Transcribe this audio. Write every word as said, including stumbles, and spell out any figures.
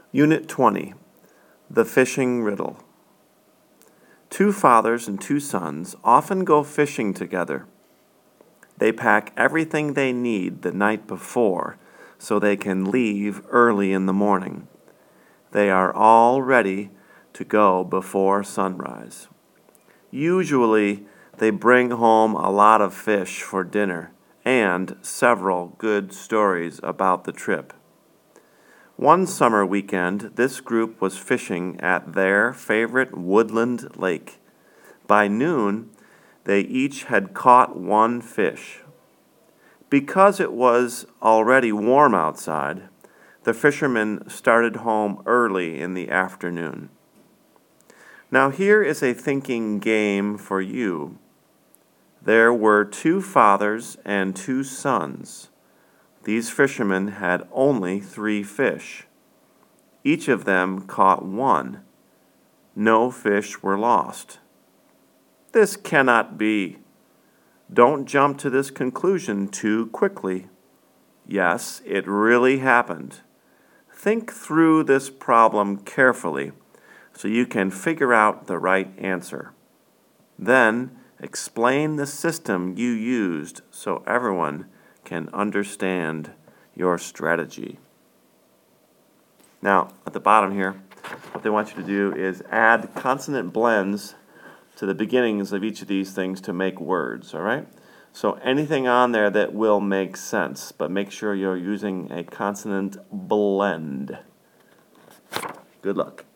Unit twenty, The Fishing Riddle. Two fathers and two sons often go fishing together. They pack everything they need the night before so they can leave early in the morning. They are all ready to go before sunrise. Usually, they bring home a lot of fish for dinner and several good stories about the trip. One summer weekend, this group was fishing at their favorite woodland lake. By noon, they each had caught one fish. Because it was already warm outside, the fishermen started home early in the afternoon. Now here is a thinking game for you. There were two fathers and two sons. These fishermen had only three fish. Each of them caught one. No fish were lost. This cannot be. Don't jump to this conclusion too quickly. Yes, it really happened. Think through this problem carefully so you can figure out the right answer. Then explain the system you used so everyone can understand your strategy. Now, at the bottom here, what they want you to do is add consonant blends to the beginnings of each of these things to make words, all right? So anything on there that will make sense, but make sure you're using a consonant blend. Good luck.